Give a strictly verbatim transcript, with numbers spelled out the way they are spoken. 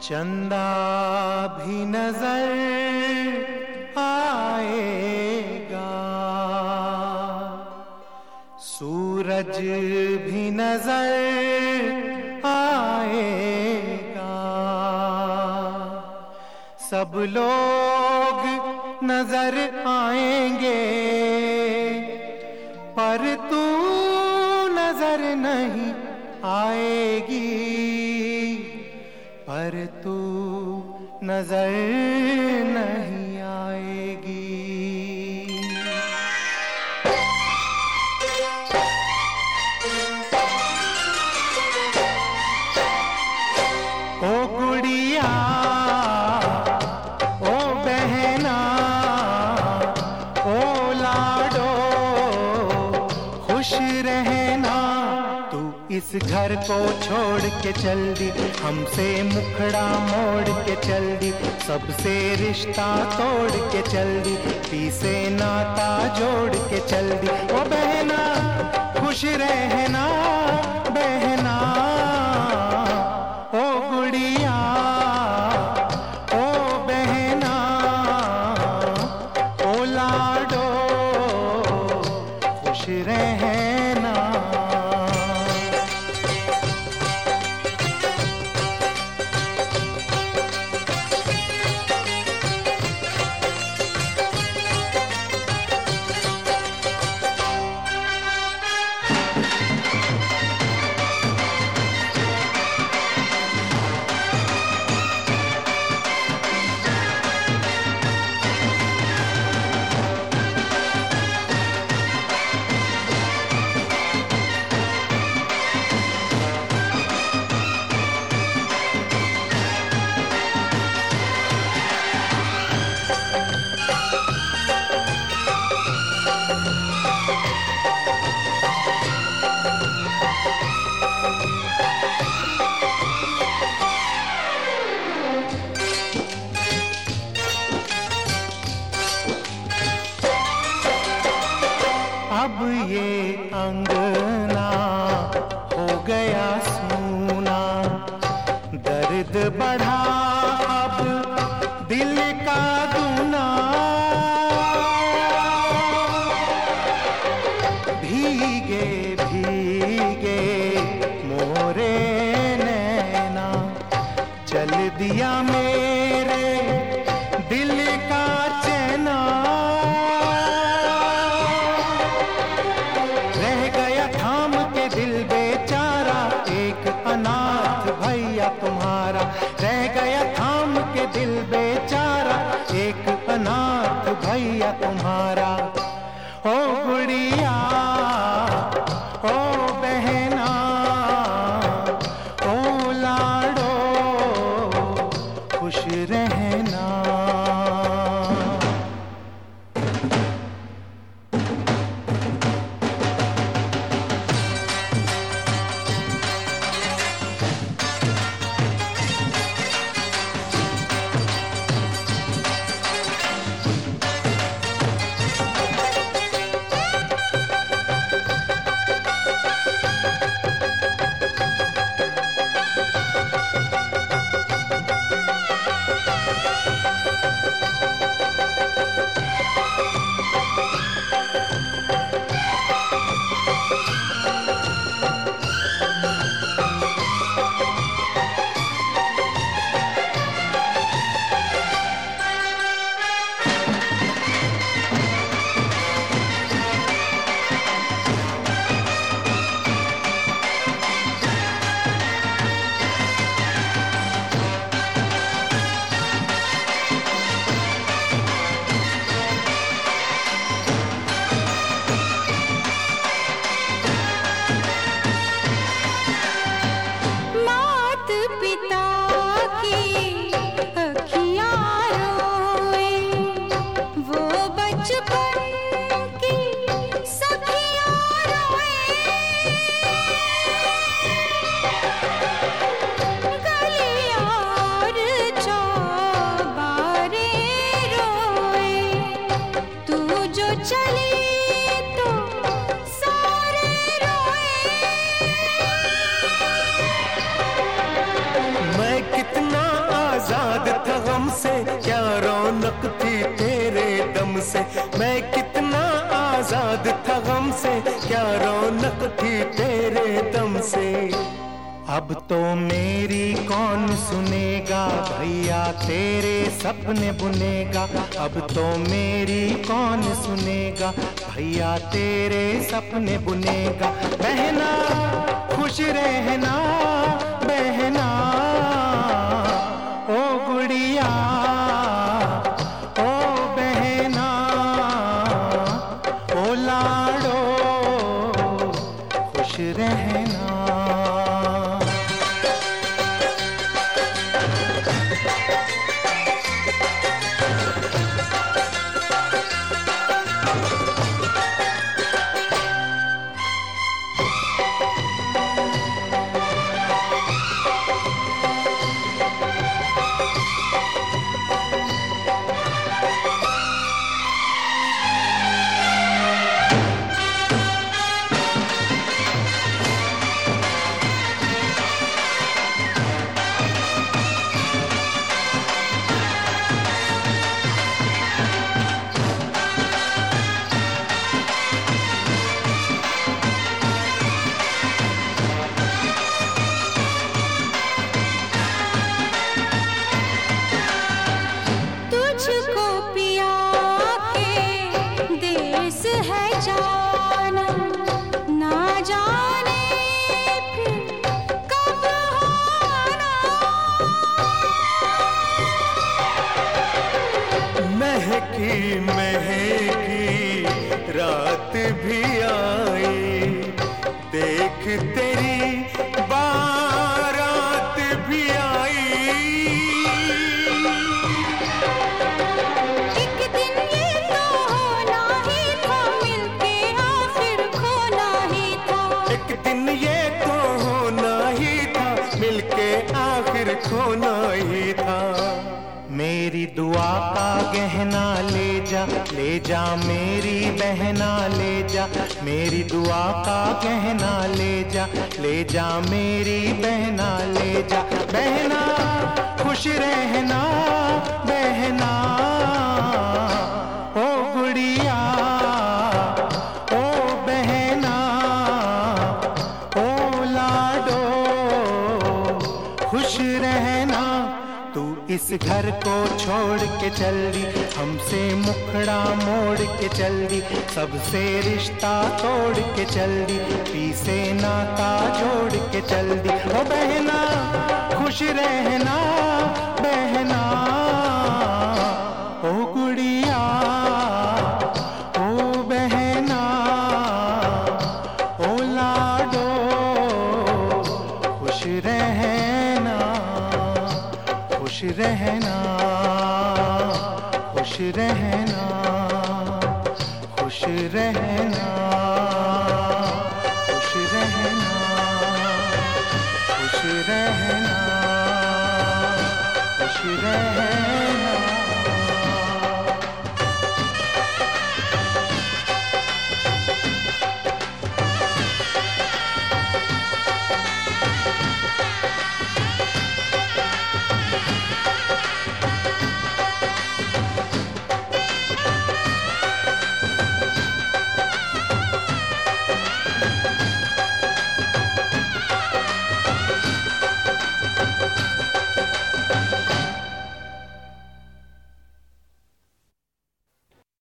चंदा भी नजर आएगा, सूरज भी नजर आएगा, सब लोग नजर आएंगे पर तू नजर नहीं आएगी, पर तू नजर नहीं आएगी। ओ गुड़िया ओ बहना ओ लाडो खुश रहना, तू इस घर को छोड़ के चल दी, हमसे मुखड़ा मोड़ के चल दी, सबसे रिश्ता तोड़ के चल दी, पी से नाता जोड़ के चल दी। ओ बहना खुश रहना बहना, ओ गुड़िया ओ बहना ओ लाडो खुश रहना। अब ये अंगना हो गया सूना, दर्द बढ़ा अब दिल का दूना, भीगे भीगे मोरे नैना, चल दिया मेरे दिल का चैना, में क्या रौनक थी तेरे दम से। अब तो मेरी कौन सुनेगा भैया तेरे सपने बुनेगा। अब तो मेरी कौन सुनेगा भैया तेरे सपने बुनेगा। बहना खुश रहना बहना ओ गुड़िया ओ बहना ओ लाडो खुश रहना। महकी महकी रात भी आई देख तेरी बारात भी आई। एक दिन ये तो होना ही था मिलके आखिर खोना ही था। एक दिन ये तो होना ही था मिलके आखिर खोना ही था। मेरी दुआ का गहना ले जा ले जा मेरी बहना ले जा। मेरी दुआ का गहना ले जा ले जा मेरी बहना ले जा। बहना खुश रहना बहना ओ गुड़िया ओ बहना ओ लाडो खुश रहना। तू इस घर को छोड़ के चल दी हमसे मुखड़ा मोड़ के चल दी। सबसे रिश्ता तोड़ के चल दी पी से नाता जोड़ के चल दी। ओ बहना खुश रहना बहना ओ गुड़िया ओ बहना ओ लाडो खुश रहना खुश रहना खुश रहना खुश रहना खुश रहना खुश रहना खुश रहना।